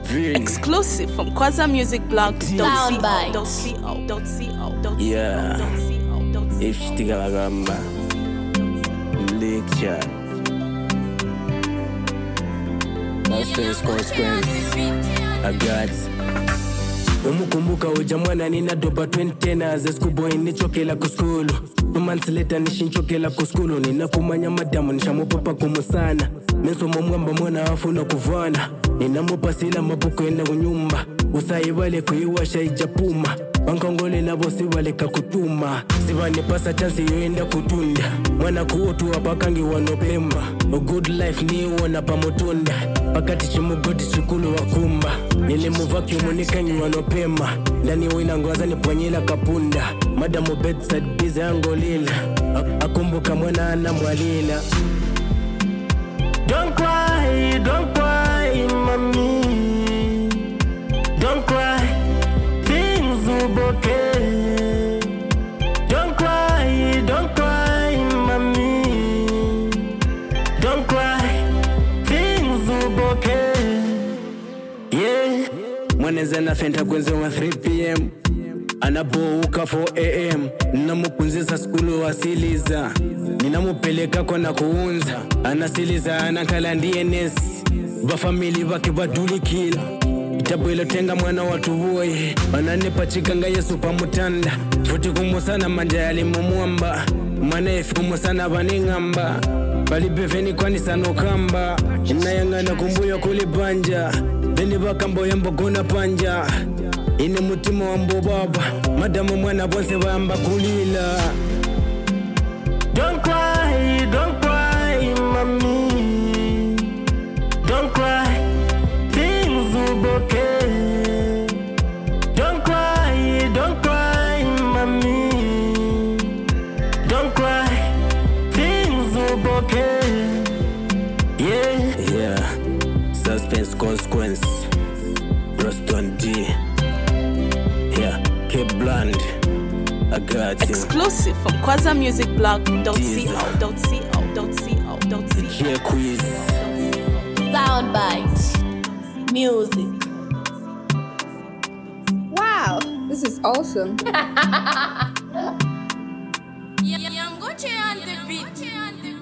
Exclusive from QuazaMusicBlog.co.co. Yeah, if Shtigalagamba lecture, that's consequence. I got umukumbuka uja mwana nina doba 2010 za schoolboy nichokela ku school 2 months later nishinchokela ku school ninakumanya madamu nishamupapa kumusana meso mwamba mwana afuna kuvana ninamupasila mabuko enda kunyumba usayibale kuiwasha ijapuma bankongole nabo sibaleka kutuma sibane pasa chance yoenda kutunda mwana kuotu abakangi wanopemba a good life ni wona pamotunda pakati chimugoti chikulu wakumba nilimuvaki umonikangi wanopema ndani wina ngwaza niponyela kapunda madamu bedside busy angolila akumbuka mwana anamwalila. Don't cry, mommy. Don't cry, things will be okay. Don't cry, mommy. Don't cry, things will be okay. Yeah, mwaneza na fenta kwenze wa 3 p.m. Anabouka 4 a.m. Ninamupunziza skulu wasiliza ninamupeleka kona kuunza anasiliza anakala DNS bafamili bake badulikila itabwelo tenga mwana watu boye bananipa chikanga Yesu pamutanda futi kumusana manja yalimumuamba mwana efi kumusana baningamba balibeveni kwani sanokamba inayangana kumbuyo kulibanja beni bakambo yambo gona panja ine mutima wambo baba madamu mwana bonse bamba kulila. Don't cry, mommy. Don't cry, things will be okay. Don't cry, mommy. Don't cry, things will be okay. Yeah, suspense consequence. Roston D. Yeah, Cape Bland. I got you. Exclusive from QuazaMusicBlog.co.co. Yeah, quiz. Soundbite. Music. Wow, this is awesome. Young Gucci on the beat.